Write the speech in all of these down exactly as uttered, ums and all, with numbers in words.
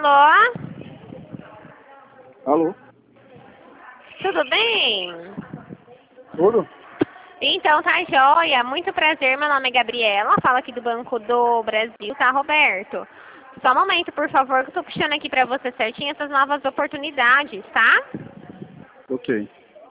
Alô? Alô? Tudo bem? Tudo? Então, tá joia. Muito prazer, meu nome é Gabriela. Fala aqui do Banco do Brasil, tá, Roberto? Só um momento, por favor, que eu tô puxando aqui pra você certinho essas novas oportunidades, tá? Ok.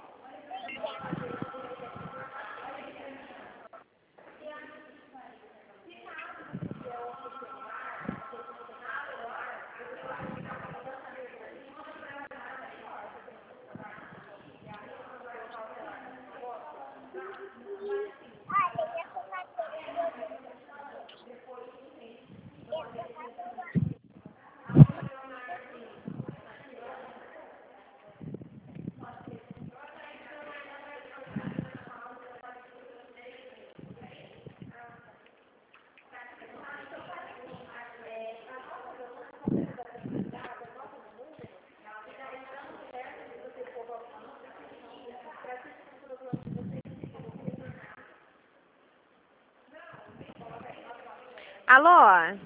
Alô?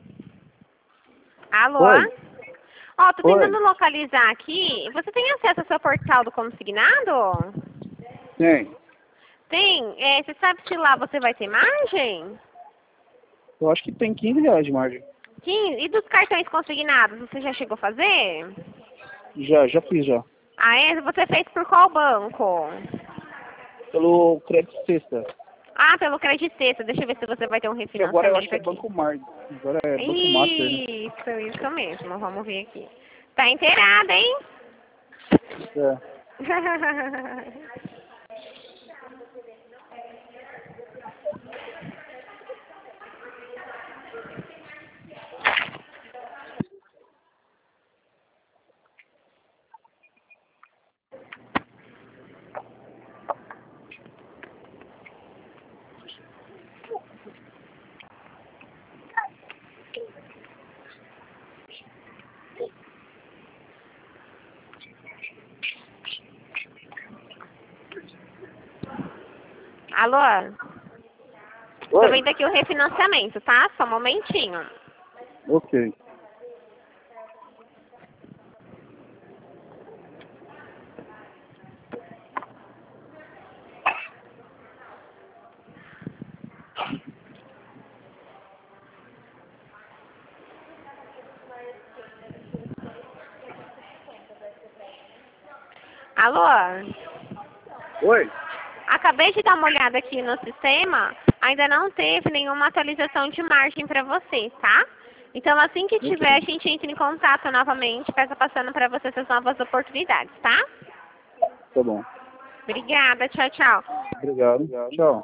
Alô? Oi. Ó, tô tentando Oi. localizar aqui. Você tem acesso ao seu portal do consignado? Tem. Tem? É, você sabe se lá você vai ter margem? Eu acho que tem quinze reais de margem. quinze? E dos cartões consignados, você já chegou a fazer? Já, já fiz já. Ah, é? Você fez por qual banco? Pelo crédito sexta. Ah, pelo Creditesta. Deixa eu ver se você vai ter um Que agora eu acho refinanciamento que é aqui. Banco Mar. Agora é Banco Master, né? Isso, isso mesmo. Vamos ver aqui. Tá inteirada, hein? É. Alô? Tô Oi. vendo aqui o refinanciamento, tá? Só um momentinho. Ok. Alô? Oi. Acabei de dar uma olhada aqui no sistema. Ainda não teve nenhuma atualização de margem pra você, tá? Então, assim que Ok. tiver, a gente entra em contato novamente, passa passando pra você essas novas oportunidades, tá? Tá bom. Obrigada, tchau, tchau. Obrigado. Tchau.